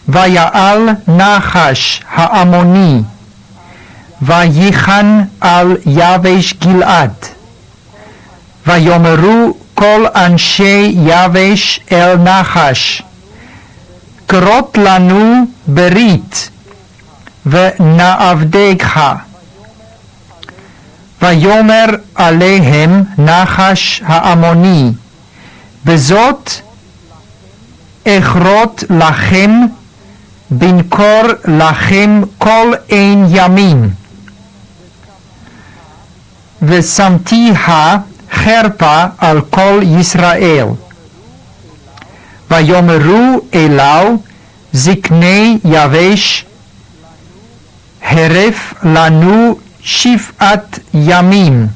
ויעל נחש העמוני ויחן על יבש גלעד. ויאמרו כל אנשי יבש אל נחש, כרות לנו ברית ונעבדך. ויאמר עליהם נחש העמוני, בזאת אכרות לכם בנקור לכם כל אין ימים. ושמתיה חרפה על כל ישראל. ויאמרו אליו זקני יבש, הרף לנו 7 ימים,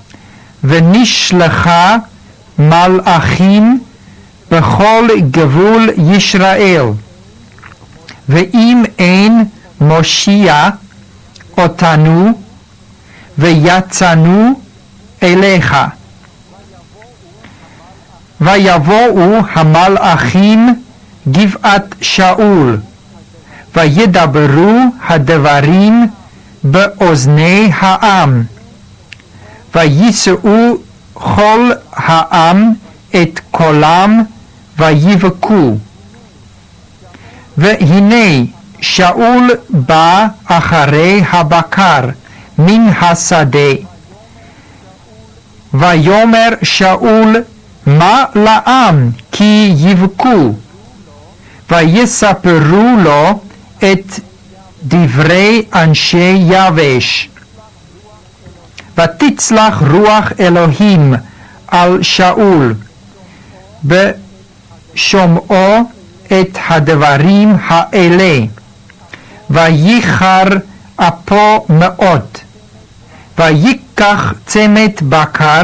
ונשלחה מלאכים בכל גבול ישראל, ואם אין מושיע אותנו ויצאנו אליך. ויבואו המלאכים גבעת שאול, וידברו הדברים באוזני העם, ויישאו כל העם את קולם ויבכו. והנה שאול בא אחרי הבקר מן השדה. ויאמר שאול, מה לעם כי יבכו? ויספרו לו את דברי אנשי יבש. ותצלח רוח אלוהים על שאול בשומעו את הדברים האלה, וייחר אפו מאוד. ויקח צמת בקר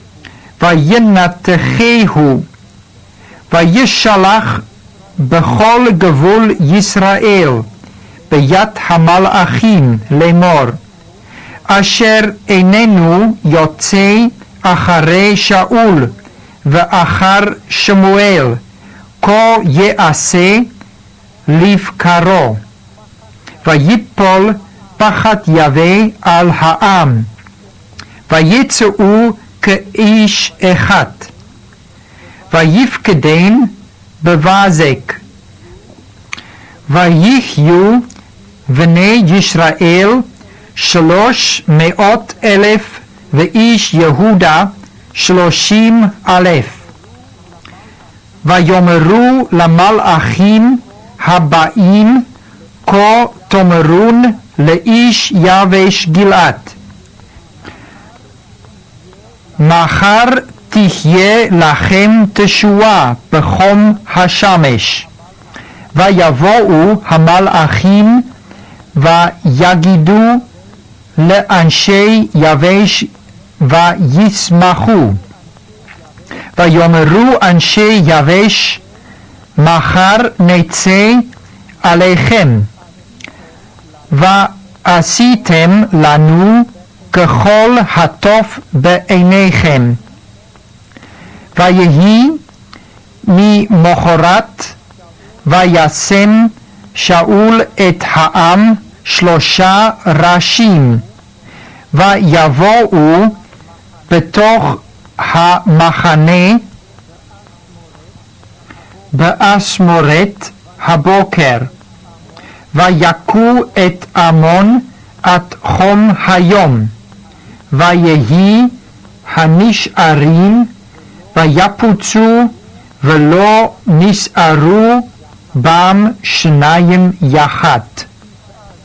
וינתחהו, וישלח בכל גבול ישראל ביד המלאכים לאמור, אשר איננו יוצא אחרי שאול ואחר שמואל, כה יעשה לבקרו. ויפול פחד יהווה על העם, ויצאו כאיש אחד, ויפקדן בבזק. ויחיו בני ישראל 300,000, ואיש יהודה 30,000. ויאמרו למלאכים הבאים, כה תאמרון לאיש יבש גלעד, מחר תחיה לכם תשועה בחום השמש. ויבואו המלאכים ויגידו לאנשי יבש וישמחו. ויאמרו אנשי יבש, מחר נצא עליכם, ועשיתם לנו ככל הטוב בעיניכם. ויהי ממחרת וישם שאול את העם 3 ראשים, ויבואו בתוך המחנה באשמורת הבוקר, ויכו את עמון עד חום היום. ויהי הנשארים ויפוצו, ולא נשארו בם 2 יחד.